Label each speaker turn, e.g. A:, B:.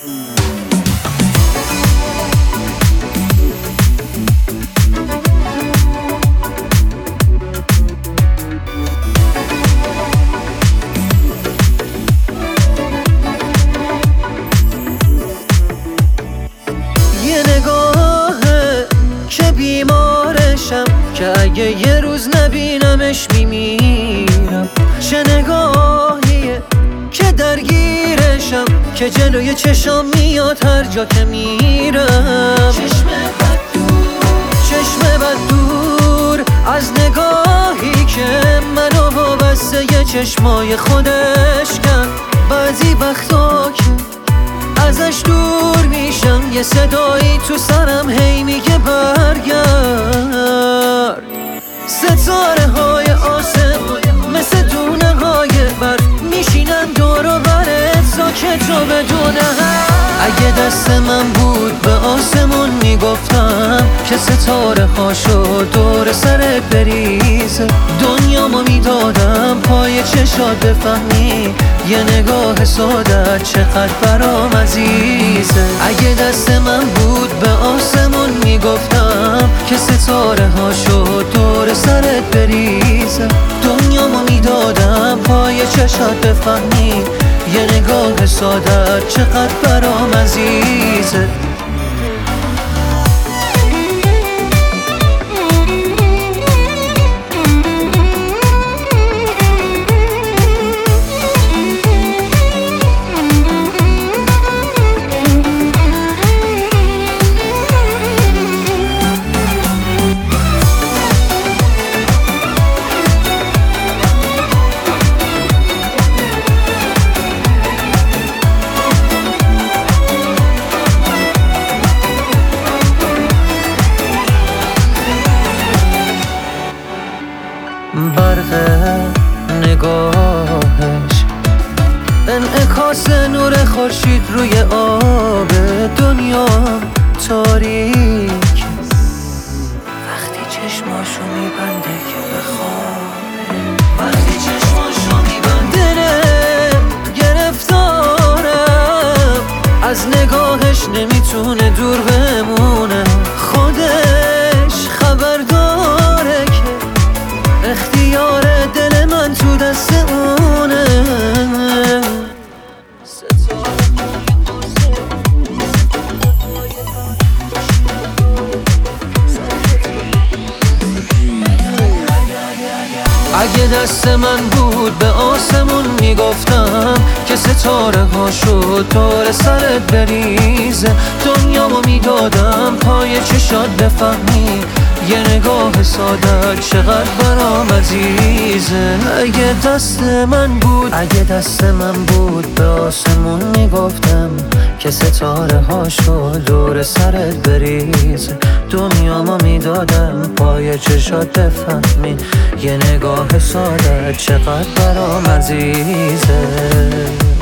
A: بیمارشم که اگه یه روز نبینمش میمیرم. چه نگاهیه که درگیرشم که جلوی چشام میاد هر جا که میرم. چشم بد دور از نگاهی که منو وابسته یه چشمای خودش کرد. بعضی وقتا که ازش دور میشم یه صدایی تو سرم هی میگه برگرد. ستاره های آسمون مثل دونه های برف میشینن دور و برت ساکت رو بدون حرف. اگه دست من بود به آسمون میگفتم که ستاره هاشو دور سرت بریزه. دنیامو میدادم پای چشات بفهمی یه نگاه سادت چقدر برام عزیزه. اگه دست من بود به آسمون میگفتم که ستاره هاشو دور سرت بریزه. دنیامو میدادم پای چشات بفهمی یه نگاه سادت چقدر برام عزیزه. برق نگاهش انعکاس نور خورشید روی آب دنیا تاریک. وقتی چشماشو میبنده که بخوابه، وقتی چشماشو میبنده گرفتارم از نگاهش نمیتونه دور بمونه. خودش خبر داره که اختیار دل من تو دست اونه. اگه دست من بود به آسمون میگفتم که ستاره هاشو دور سرت بریزه. دنیامو میدادم پای چشات بفهمی یه نگاه ساده چقدر برام عزیزه. اگه دست من بود به آسمون میگفتم که ستاره هاشو دور سرت بریزه. دنیامو میدادم پای چشات بفهمی یه نگاه ساده چقدر برام عزیزه.